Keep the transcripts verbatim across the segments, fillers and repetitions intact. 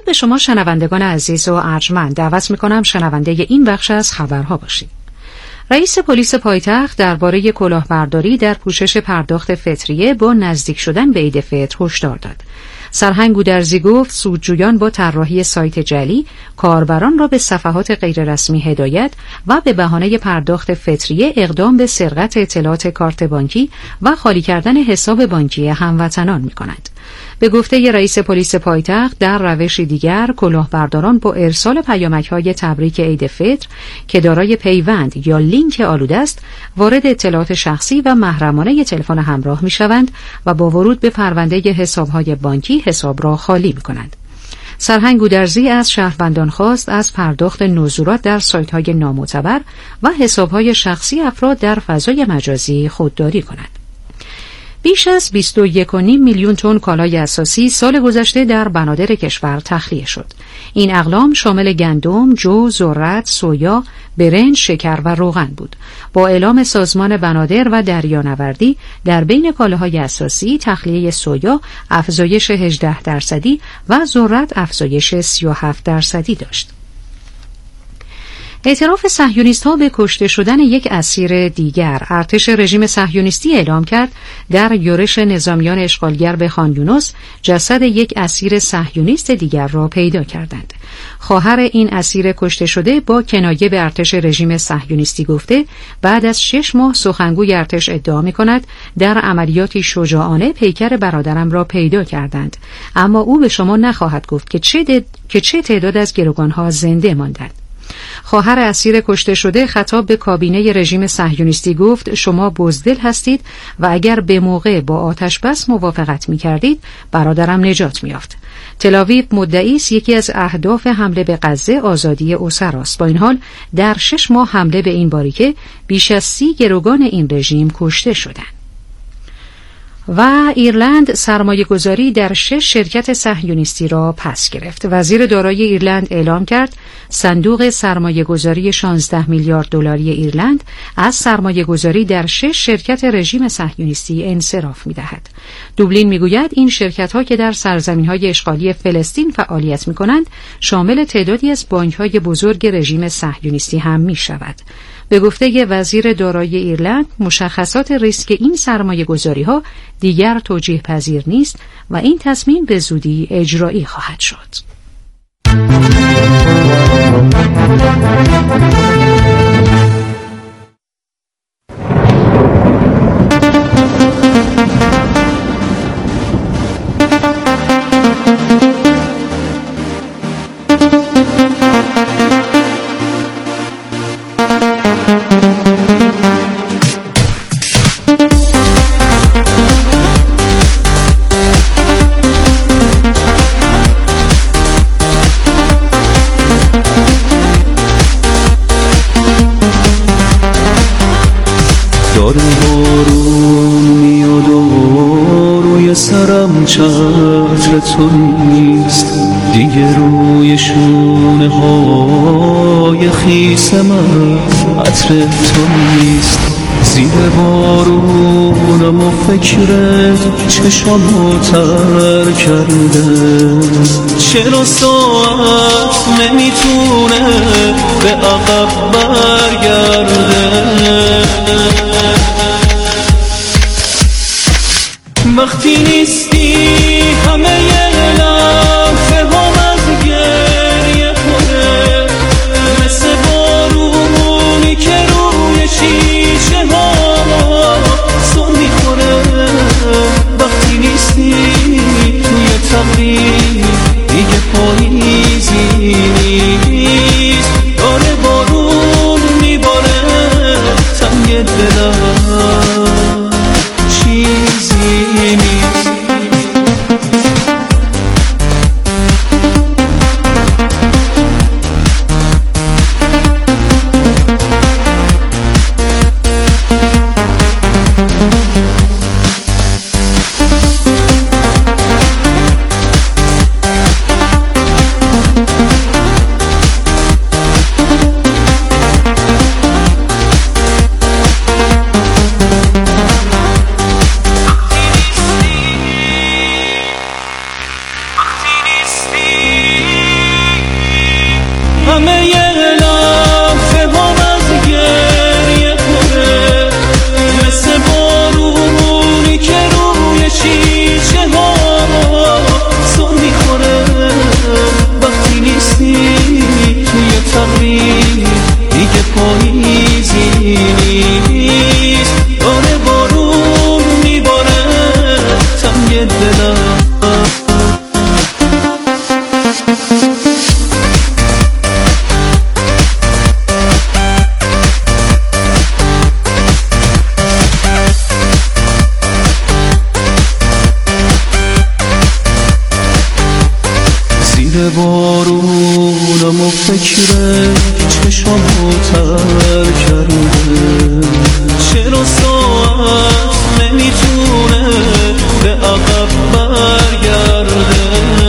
درود به شما شنوندگان عزیز و ارجمند. دعوت میکنم شنونده این بخش از خبرها باشید. رئیس پلیس پایتخت درباره کلاهبرداری در پوشش پرداخت فطریه با نزدیک شدن به عید فطر هشدار داد. سرهنگ گودرزی گفت سودجویان با طراحی سایت جعلی کاربران را به صفحات غیررسمی هدایت و به بهانه پرداخت فطریه اقدام به سرقت اطلاعات کارت بانکی و خالی کردن حساب بانکی هموطنان می‌کنند. به گفته رئیس پلیس پایتخت در روش دیگر کلاهبرداران با ارسال پیامک‌های تبریک عید فطر که دارای پیوند یا لینک آلوده است وارد اطلاعات شخصی و محرمانه تلفن همراه می‌شوند و با ورود به پرونده حساب‌های بانکی حساب را خالی می‌کنند. سرهنگ گودرزی از شهروندان خواست از پرداخت نزولات در سایت‌های نامعتبر و حساب‌های شخصی افراد در فضای مجازی خودداری کنند. بیش از بیست و یک و نیم میلیون تن کالای اساسی سال گذشته در بنادر کشور تخلیه شد. این اقلام شامل گندم، جو، ذرت، سویا، برنج، شکر و روغن بود. با اعلام سازمان بنادر و دریانوردی در بین کالاهای اساسی تخلیه سویا افزایش هجده درصدی و ذرت افزایش سی و هفت درصدی داشت. اعتراف صهیونیست‌ها به کشته شدن یک اسیر دیگر. ارتش رژیم صهیونیستی اعلام کرد در یورش نظامیان اشغالگر به خان یونس جسد یک اسیر صهیونیست دیگر را پیدا کردند. خواهر این اسیر کشته شده با کنایه به ارتش رژیم صهیونیستی گفته بعد از شش ماه سخنگوی ارتش ادعا می‌کند در عملیاتی شجاعانه پیکر برادرم را پیدا کردند، اما او به شما نخواهد گفت که چه, دد... که چه تعداد از گروگان‌ها زنده ماندند. خواهر اسیر کشته شده خطاب به کابینه رژیم صهیونیستی گفت شما بزدل هستید و اگر به موقع با آتش بس موافقت می کردید برادرم نجات می یافت. تل‌آویو مدعی است یکی از اهداف حمله به غزه آزادی اسراست. با این حال در شش ماه حمله به این باریکه بیش از سی گروگان این رژیم کشته شدند. و ایرلند سرمایه گذاری در شش شرکت صهیونیستی را پس گرفت. وزیر دارایی ایرلند اعلام کرد صندوق سرمایه گذاری شانزده میلیارد دلاری ایرلند از سرمایه گذاری در شش شرکت رژیم صهیونیستی انصراف می دهد. دوبلین می گوید این شرکت ها که در سرزمین های اشغالی فلسطین فعالیت می کنند شامل تعدادی از بانک های بزرگ رژیم صهیونیستی هم می شود. به گفته وزیر دارایی ایرلند مشخصات ریسک این سرمایه گذاری ها دیگر توجیه پذیر نیست و این تصمیم به زودی اجرایی خواهد شد. چتر تو نیست دیگه روی شونه های خیس من، عطر تو نیست زیر بارونم و فکرت چشمو تر کرده. چرا ساعت نمیتونه به عقب برگرده؟ وقتی نیستی همه یه لحظه هم از گریه کنه، مثل بارونی که روی شیشه ها سر میخوره. وقتی نیستی توی تقریب دیگه پاییزی نیست، داره بارون میباره تنگ دلم چیزی نیست. بارونم و فکر چشامو تر کرده، چرا ساعت نمیتونه به عقب برگرده.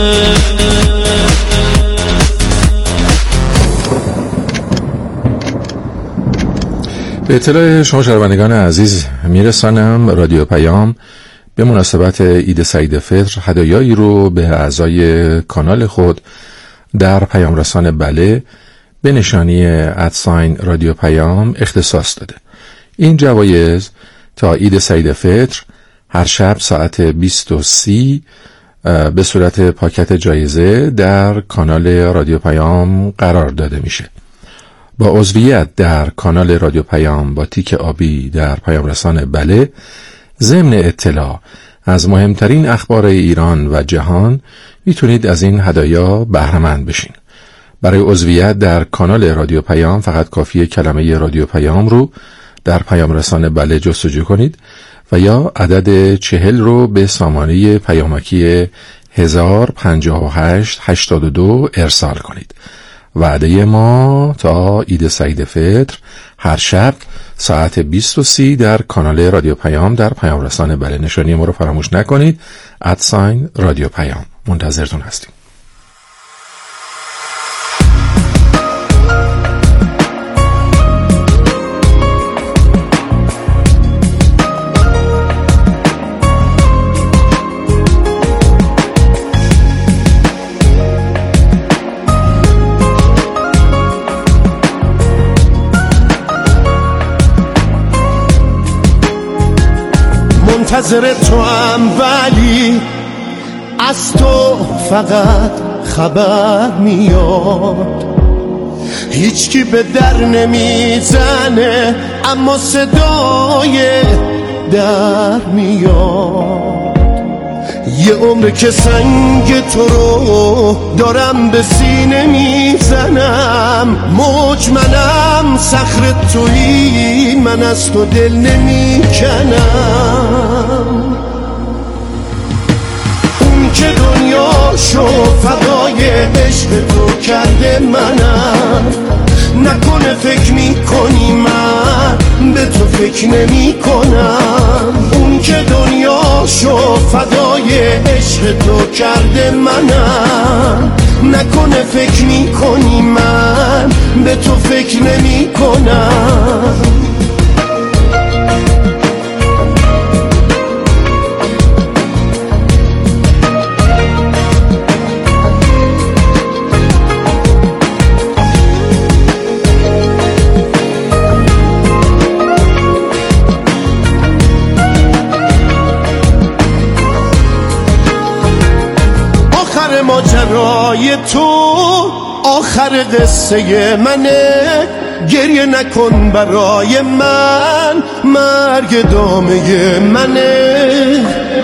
به اطلاع شما شنوندگان عزیز میرسانم رادیو پیام به مناسبت عید سعید فطر هدایایی رو به اعضای کانال خود در پیام رسان بله به نشانی ادساین رادیو پیام اختصاص داده. این جوایز تا عید سعید فطر هر شب ساعت بیست و سی به صورت پاکت جایزه در کانال رادیو پیام قرار داده میشه. با عضویت در کانال رادیو پیام با تیک آبی در پیام رسان بله، ضمن اطلاع از مهمترین اخبار ایران و جهان میتونید از این هدایا بهره‌مند بشین. برای عضویت در کانال رادیو پیام فقط کافیه کلمه رادیو پیام رو در پیام رسان بله جستجو کنید و یا عدد چهل رو به سامانه پیامکی هزار پنجاه و هشت هشتاد و دو ارسال کنید. وعده ما تا عید سعید فطر هر شب ساعت بیست و سی در کانال رادیو پیام در پیام رسان بله. نشانی ما رو فراموش نکنید. ادساین رادیو پیام. منتظرتون هستیم. منتظر تو هم ولی از تو فقط خبر میاد، هیچکی به در نمیزنه اما صدای در میاد. یه عمر که سنگ تو رو دارم به سینه میزنم، موج منم صخره تویی، من از تو دل نمیکنم. اون که دنیاشو فدای عشق تو کرده منم، نکنه فکر میکنی من به تو فکر نمی کنم. اون که دنیاشو فدای عشق تو کرده منم، نکنه فکر میکنی من به تو فکر نمی کنم. ماجرای تو آخر قصه منه، گریه نکن برای من، مرگ دامه منه.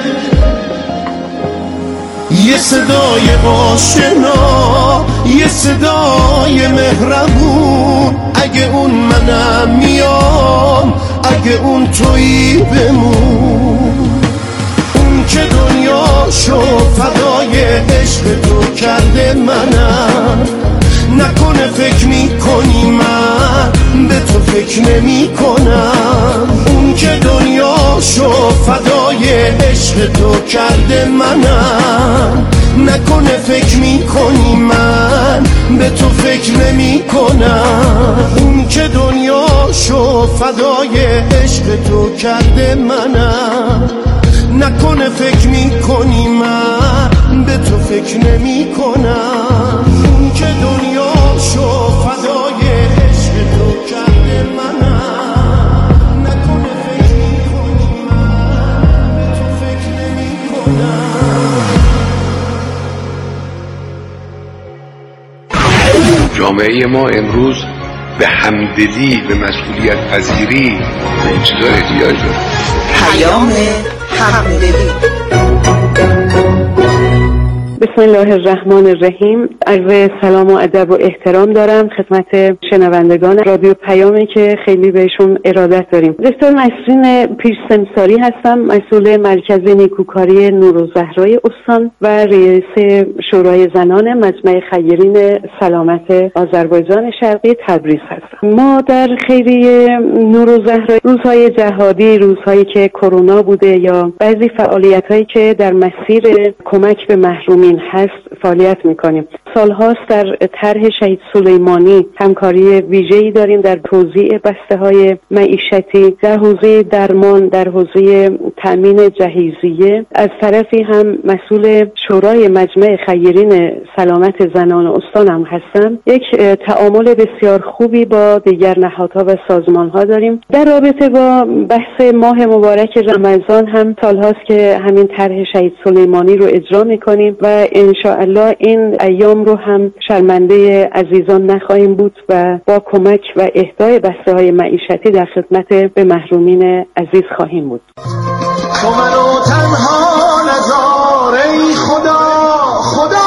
یه صدای آشنا، یه صدای مهربون، اگه اون منم میام، اگه اون تویی بمون. اون که دنیاشو فدای عشق تو کرده منم، نکنه فکر میکنی من به تو فکر نمی کنم. اون که دنیاشو فدای عشق تو کرده منم، نکنه فکر میکنی من به تو فکر نمی کنم. اون که دنیاشو فدای عشق تو کرده منم، نکنه فکر میکنی من به تو فکر نمی کنم. اون که دنیاشو فدای عشق تو کرده منم، نکنه فکر میکنی من به تو فکر نمی کنم. جامعه ما امروز به همدلی، به مسئولیت پذیری، به این چیزا احتیاج داره. پیام همدلی. بسم الله الرحمن الرحیم. عرض سلام و ادب و احترام دارم خدمت شنوندگان رادیو پیامی که خیلی بهشون ارادت داریم. دکتر نسرین پیرسمساری هستم، مسئول مرکز نیکوکاری نورالزهرای استان و رئیس شورای زنان مجمع خیرین سلامت آذربایجان شرقی تبریز هستم. ما در خیریه نورالزهرای روزهای جهادی، روزهایی که کرونا بوده یا بعضی فعالیت‌هایی که در مسیر کمک به محرومین هست فعالیت میکنیم. سالهاست در طرح شهید سلیمانی همکاری ویژه‌ای داریم در توزیع بسته‌های معیشتی در حوزه درمان، در حوزه تأمین جهیزیه. از طرفی هم مسئول شورای مجمع خیرین سلامت زنان استان هم هستم. یک تعامل بسیار خوبی با دیگر نهادها و سازمان‌ها داریم. در رابطه با بحث ماه مبارک رمضان هم سالهاست که همین طرح شهید سلیمانی رو اجرا میکنیم و انشاءالله این ایام رو هم شرمنده عزیزان نخواهیم بود و با کمک و اهدای بسته‌های معیشتی در خدمت به محرومین عزیز خواهیم بود. تو منو تنها نذار ای خدا خدا.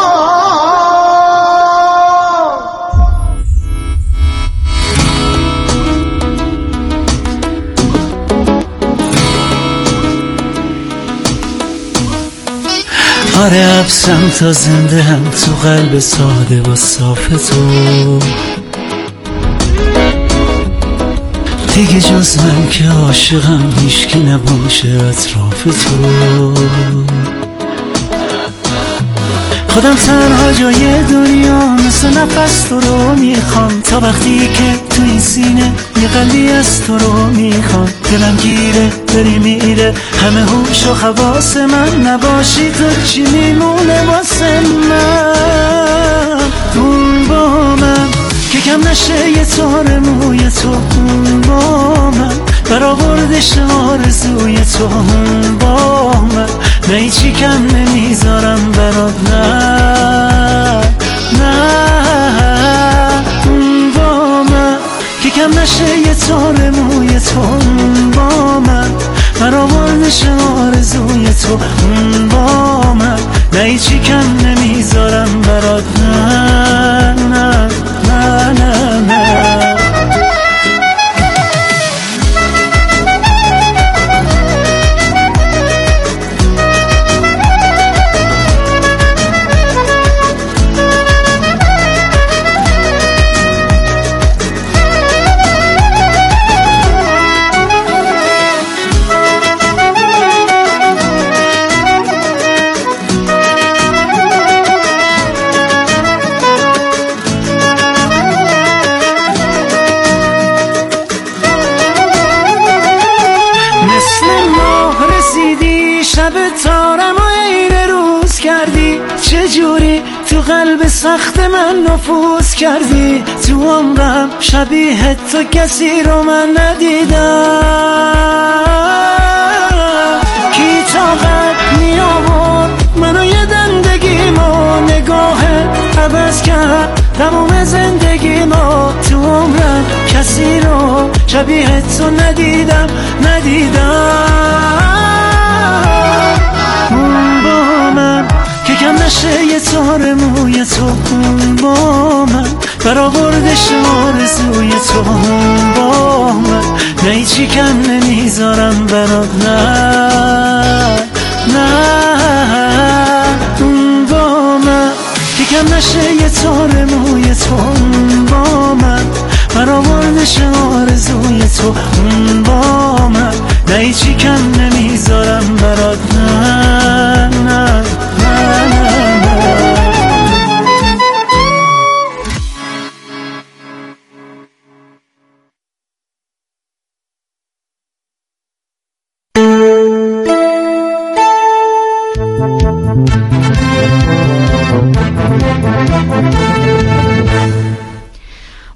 آره حبسم تا زنده هم تو قلب ساده و صاف تو، دیگه جز من که عاشقم هیچکی نباشه اطراف تو. خودم تنها جای دنیا مثل نفس تو رو میخوام، تا وقتی که تو این سینه یه قلبی از تو رو میخوام. دلم گیره داری میره همه هوش و حواس من، نباشی تو چی میمونه واسه من؟ اون با من که کم نشه یه تار موی تو، اون با من برآوردش آرزوی تو، اون با من نه هیچی کم نمیذارم برات، نه نه. اون با من که کم نشه یه تار موی تو، اون با من برآوردش آرزوی تو، اون با من نه هیچی کم نمیذارم برات، نه نه نه نه نه. تو قلب سخت من نفوذ کردی، تو عمرم شبیه تو کسی رو من ندیدم. کی طاقت می آورد منو یه دندگیمو، نگاهت عوض کرد تمام زندگیمو. تو عمرم کسی رو شبیه تو ندیدم ندیدم. اون با من که کم نشه یه تار موی تو، اون با من برآوردش آرزوی تو، اون با من نه هیچی کم نمیذارم برات، نه نه. اون با من که کم نشه یه تار موی تو، اون با من برآوردش آرزوی تو، اون با من نه هیچی کم نمیذارم برات، نه نه.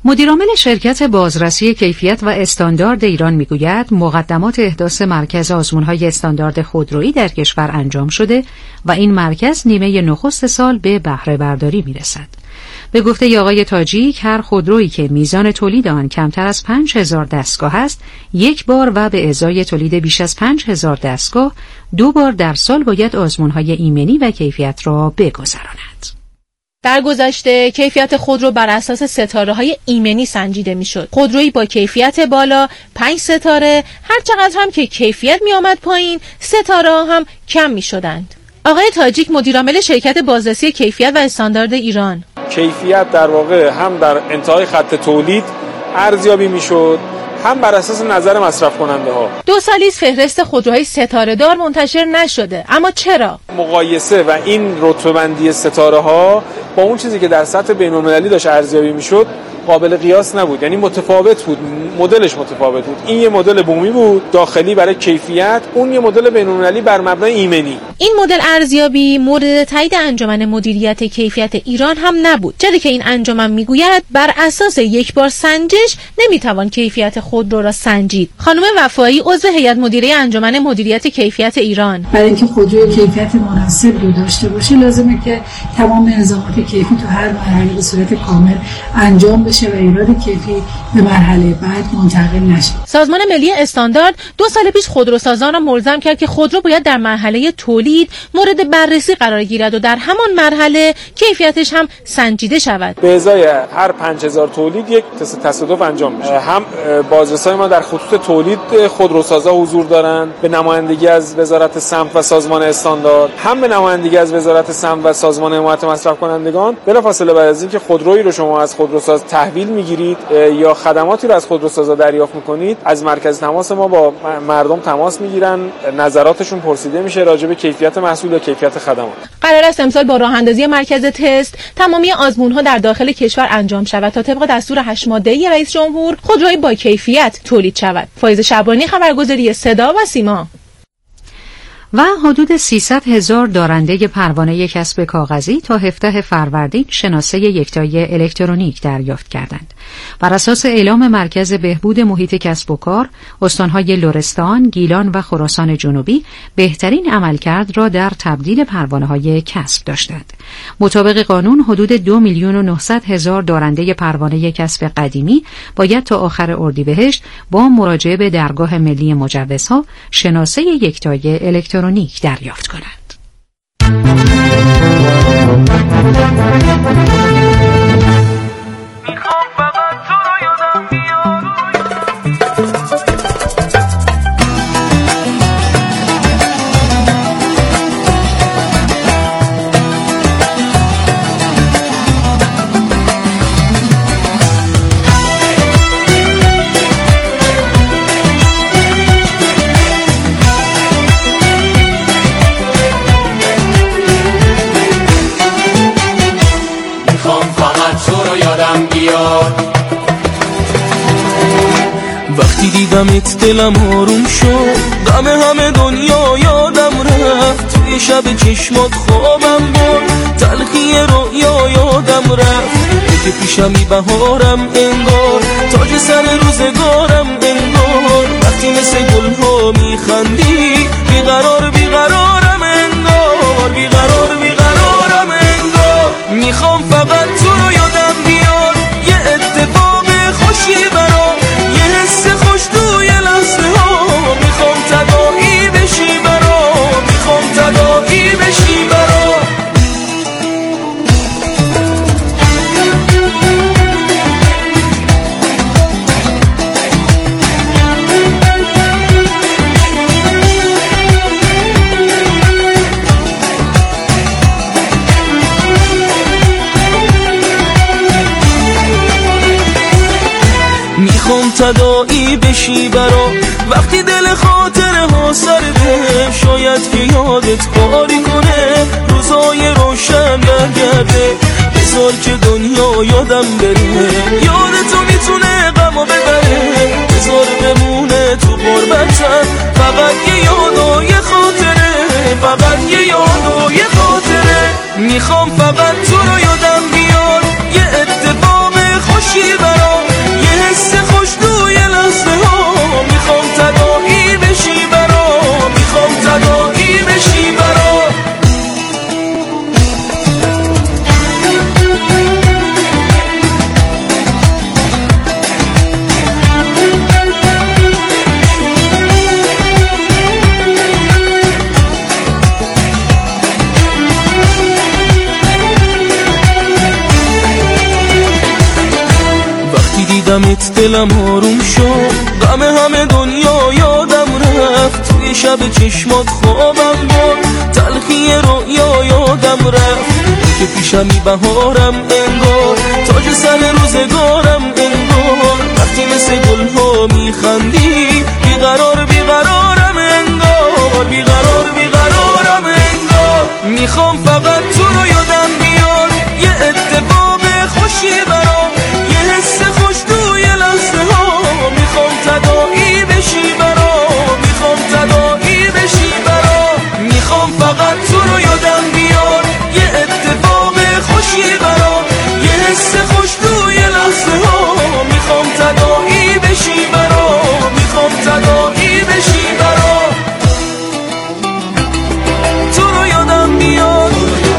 مدیرعامل شرکت بازرسی کیفیت و استاندارد ایران میگوید مقدمات احداث مرکز آزمون‌های استاندارد خودرویی در کشور انجام شده و این مرکز نیمه نخست سال به بهره برداری میرسد. به گفته آقای تاجیک هر خودرویی که میزان تولید آن کمتر از پنج هزار دستگاه است یک بار و به ازای تولید بیش از پنج هزار دستگاه دو بار در سال باید آزمون‌های ایمنی و کیفیت را بگذراند. در گذشته کیفیت خودرو بر اساس ستاره‌های ایمنی سنجیده می‌شد. خودرویی با کیفیت بالا پنج ستاره، هر چقدر هم که کیفیت می‌آمد پایین، ستاره‌ها هم کم می‌شدند. آقای تاجیک مدیرعامل شرکت بازرسی کیفیت و استاندارد ایران: کیفیت در واقع هم در انتهای خط تولید ارزیابی می‌شد، هم بر اساس نظر مصرف کننده ها. دو سالی است فهرست خودروهای ستاره دار منتشر نشده، اما چرا؟ مقایسه و این رتبه بندی ستاره ها با اون چیزی که در سطح بین‌المللی داشت ارزیابی میشد قابل قیاس نبود، یعنی متفاوت بود، مدلش متفاوت بود. این یه مدل بومی بود داخلی برای کیفیت، اون یه مدل بین‌المللی بر مبنای ایمنی. این مدل ارزیابی مورد تایید انجمن مدیریت کیفیت ایران هم نبود، چرا که این انجمن میگوید بر اساس یک بار سنجش نمیتوان کیفیت خودرو را سنجید. خانم وفایی عضو هیئت مدیره انجمن مدیریت کیفیت ایران: برای اینکه خودروی کیفیت مناسب رو داشته باشه لازمه که تمام الزامات کیفی تو هر مرحله به صورت کامل انجام بشه و ایراد کیفی به مرحله بعد منتقل نشه. سازمان ملی استاندارد دو سال پیش خودروسازان را ملزم کرد که خودرو باید در مرحله تولید مورد بررسی قرار گیرد و در همان مرحله کیفیتش هم سنجیده شود. به ازای هر پنج هزار تولید یک تست تصادف انجام میشه. هم بازرسای ما در خطوط تولید خودروسازا حضور دارن به نمایندگی از وزارت سمت و سازمان استاندارد، هم به نمایندگی از وزارت سمت و سازمان حمایت مصرف کنندگان. بلافاصله بعد از اینکه خودرویی رو شما از خودروساز تحویل میگیرید یا خدماتی رو از خودروسازا دریافت میکنید، از مرکز تماس ما با مردم تماس میگیرن، نظراتشون پرسیده میشه راجع به کیفیت محصول و کیفیت خدمات. قرار است امسال با راه اندازی مرکز تست تمامی آزمون‌ها در داخل کشور انجام شود تا طبق دستور هشت ماده‌ای رئیس جمهور خودروی با کیفیت تولید شود. فایزه شعبانی، خبرگزاری صدا و سیما. و حدود سیصد هزار دارنده پروانه کسب کاغذی تا هفدهم فروردین شناسه یکتایی الکترونیک دریافت کردند. بر اساس اعلام مرکز بهبود محیط کسب و کار، استانهای لرستان، گیلان و خراسان جنوبی بهترین عملکرد را در تبدیل پروانه‌های کسب داشتند. مطابق قانون حدود دو میلیون و نهصد هزار دارنده پروانه کسب قدیمی باید تا آخر اردیبهشت با مراجعه به درگاه ملی مجوزها شناسه یکتایی الکترونیک دریافت کنند. وقتی دیدمت دلم آروم شد، دم همه دنیا یادم رفت، توی شب چشمات خوابم برد، تلخی رویا یادم رفت، که پیشمی بهارم انگار، تاج سر روزگارم انگار، وقتی مثل گلها میخندی بیقرار بیقرارم انگار، بیقرار بیقرارم انگار. میخوام فقط تو رو یادم بیار، یه اتفاق خوشی برام، یه حس خوش توی لحظه ها، میخوام تداعی بشی برام، میخوام تداعی بشی برام. میخوام تداعی بشی برام، وقتی دل خاطره ها سرده، شاید که یادت کاری کنه، روزای روشن برگرده، بذار که دنیا یادم بره، یادتو میتونه غمو ببره، بذار بمونه تو غربتم، فقط یه یاد و یه خاطره، فقط یه یاد و یه خاطره. میخوام فقط تو رو یادم بیار، یه اتفاق خوشی برام، دیدمت دلم آروم شد، غم همه دنیا یادم رفت، توی شب چشمات خوابم برد، تلخی رویا یادم رفت، که پیشمی بهارم انگار، تاج سر روزگارم انگار، وقتی مثل گلها میخندی بیقرار بیقرارم انگار، بیقرار بیقرارم انگار. میخوام فقط تو رو یادم بیاد، یه اتفاق خوشی برام، یه حس خوش توی لحظه ها، میخوام تداعی بشی برام، میخوام تداعی بشی برام، میخوام فقط تو رو یادم بیاد، یه اتفاق خوشی برام، یه حس خوش توی لحظه ها، میخوام تداعی بشی برام، میخوام تداعی بشی برام، تو رو یادم بیاد.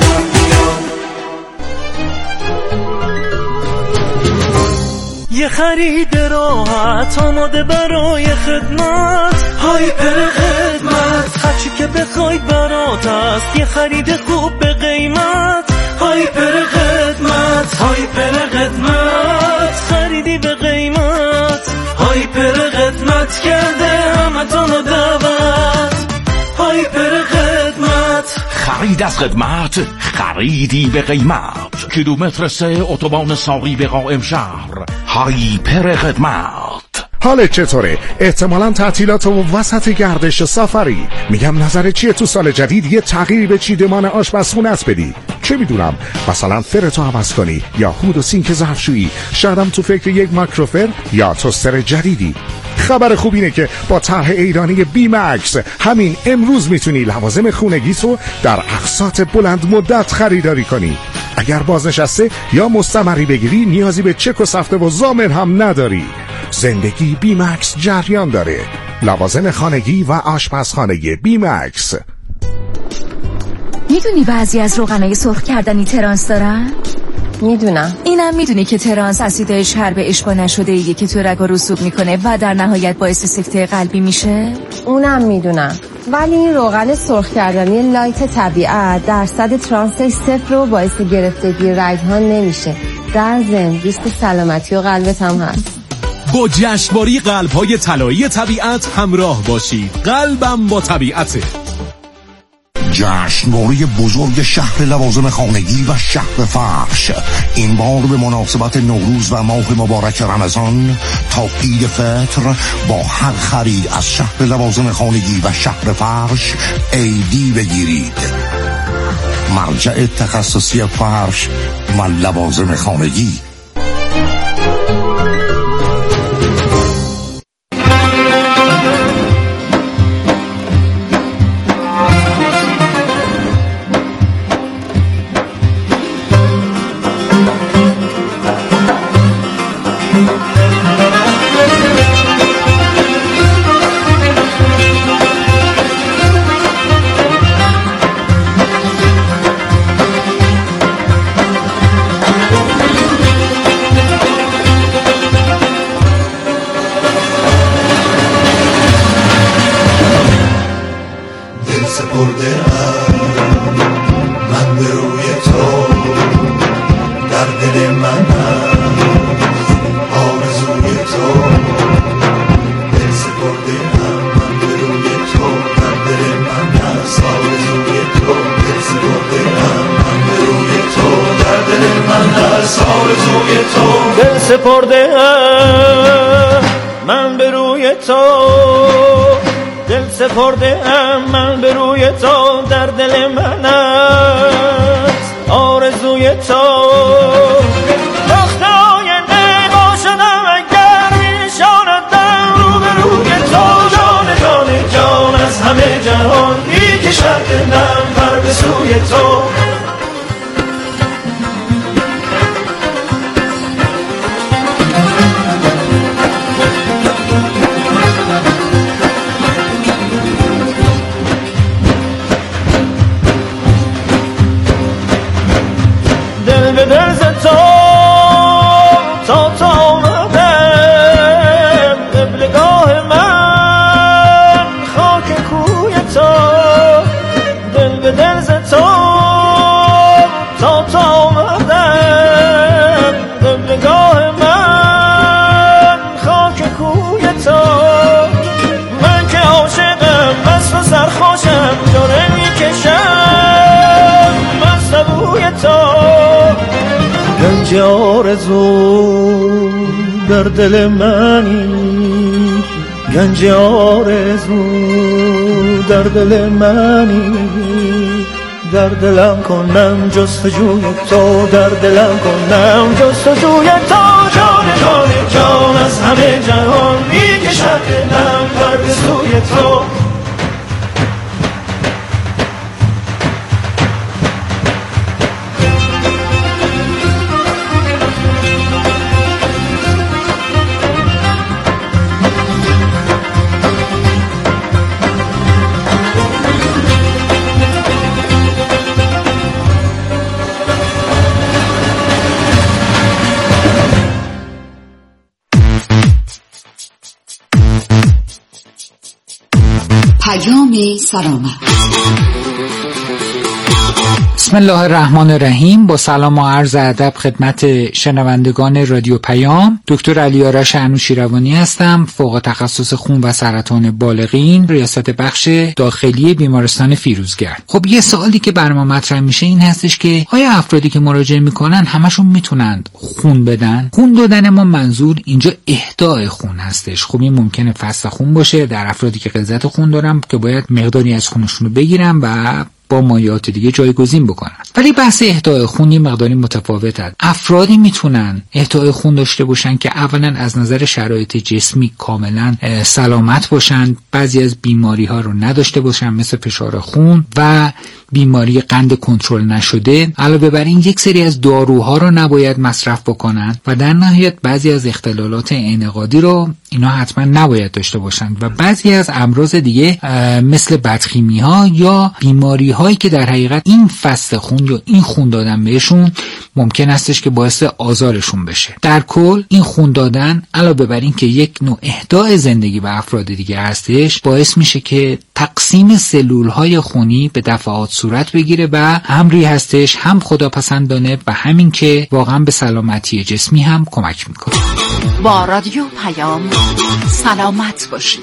یه خرید راحت آماده برای خدمت، هایپر خدمت، هرچی که بخوای برات است، یه خرید خوب به قیمت، هایپر خدمت، هایپر خدمت، خریدی به قیمت، هایپر خدمت کرده همتون دعوت، هایپر خدمت. خرید از خدمت، خریدی به قیمت، کیلومتر سه اتوبان ساقی به قائم شهر، هایپر خدمت. حالت چطوره؟ احتمالاً تعطیلات و وسط گردش سفری. میگم نظر چیه تو سال جدید یه تغییری به چیدمان آشپزخونه‌ات بدی؟ چه میدونم، مثلا فرتو عوض کنی یا هود و سینک ظرفشویی، شایدم تو فکر یک مایکروفر یا توستر جدیدی. خبر خوب اینه که با طرح ایرانی بی مکس همین امروز میتونی لوازم خونگیتو در اقساط بلند مدت خریداری کنی. اگر بازنشسته یا مستمری بگیری نیازی به چک و سفته و ضامن هم نداری. زندگی بی مکس جریان داره. لوازم خانگی و آشپزخانگی بی مکس. میدونی بعضی از روغنای سرخ کردنی ترانس دارن؟ میدونم. اینم میدونی که ترانس اسید چرب اشباع نشده ایه که تو رگا رسوب میکنه و در نهایت باعث سکته قلبی میشه؟ اونم میدونم. ولی این روغن سرخ کردنی لایت طبیعت درصد ترانسش صفر و باعث گرفتگی رگ‌ها نمیشه. در ضمن ریسک سلامتی و قلبت هم هست. با جشنواره قلب‌های طلایی طبیعت همراه باشید. قلبم با طبیعته. جشنواره بزرگ شهر لوازم خانگی و شهر فرش، این بار به مناسبت نوروز و ماه مبارک رمضان تا عید فطر با هر خرید از شهر لوازم خانگی و شهر فرش ایدی بگیرید. مرجع تخصصی فرش و لوازم خانگی. گنج آرزو در دل منی، گنج آرزو در دل منی، در دلم کنم جستجوی تو، در دلم کنم جستجوی تو. جان جان جان از همه جهان میکشد دلم بر سوی تو. پیام سلامت. بسم الله الرحمن الرحیم. با سلام و عرض ادب خدمت شنوندگان رادیو پیام، دکتر علی‌آرش انوشیروانی هستم، فوق تخصص خون و سرطان بالغین، ریاست بخش داخلی بیمارستان فیروزگرد. خب یه سوالی که برام مطرح میشه این هستش که آیا افرادی که مراجعه میکنن همشون میتونند خون بدن؟ خون دادن ما منظور اینجا اهدای خون هستش. خب این ممکنه فصل خون باشه در افرادی که غلظت خون دارن که باید مقداری از خونشون رو بگیرن و با مایعات دیگه جایگزین بکنن. ولی بحث اهدای خون یه مقداری متفاوته. افرادی میتونن اهدای خون داشته باشن که اولا از نظر شرایط جسمی کاملا سلامت باشن، بعضی از بیماری ها رو نداشته باشن مثل فشار خون و بیماری قند کنترل نشده. علاوه بر این یک سری از داروها رو نباید مصرف بکنن و در نهایت بعضی از اختلالات انعقادی رو اینا حتما نباید داشته باشن و بعضی از امراض دیگه مثل بدخیمی ها یا بیماری هایی که در حقیقت این فصل خون یا این خون دادن بهشون ممکن استش که باعث آزارشون بشه. در کل این خون دادن علاوه بر این که یک نوع اهدای زندگی به افراد دیگه هستش، باعث میشه که تقسیم سلول های خونی به دفعات صورت بگیره و امری هستش هم خداپسندانه و همین که واقعا به سلامتی جسمی هم کمک میکنه. با رادیو پیام سلامت باشید.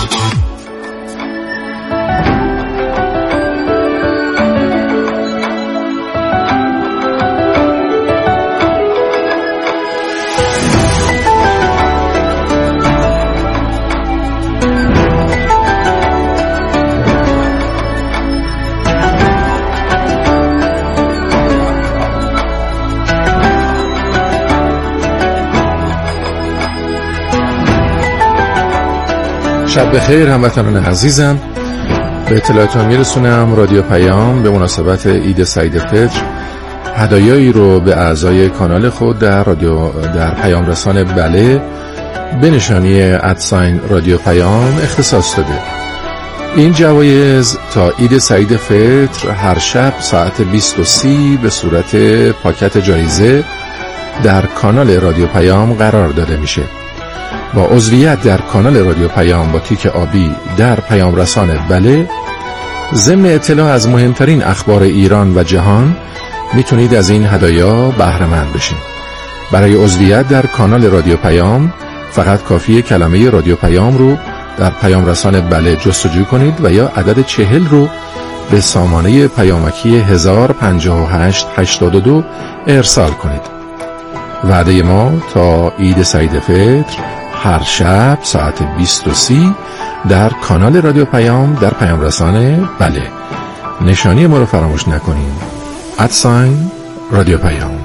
شب بخیر هموطنان عزیزم. به اطلاعتون میرسونم رادیو پیام به مناسبت عید سعید فطر هدایایی رو به اعضای کانال خود در رادیو در پیام رسان بله به نشانی ادساین رادیو پیام اختصاص داده. این جوایز تا عید سعید فطر هر شب ساعت بیست و سی به صورت پاکت جایزه در کانال رادیو پیام قرار داده میشه. با عضویت در کانال رادیو پیام با تیک آبی در پیام رسان بله، ضمن اطلاع از مهمترین اخبار ایران و جهان میتونید از این هدایا بهره مند بشین. برای عضویت در کانال رادیو پیام فقط کافیه کلمه رادیو پیام رو در پیام رسان بله جستجو کنید و یا عدد چهل رو به سامانه پیامکی هزار و پنجاه و هشت هشتاد و دو ارسال کنید. وعده ما تا عید سعید فطر هر شب ساعت بیست و سی در کانال رادیو پیام در پیام رسانه بله. نشانی ما رو فراموش نکنید. ادساین رادیو پیام.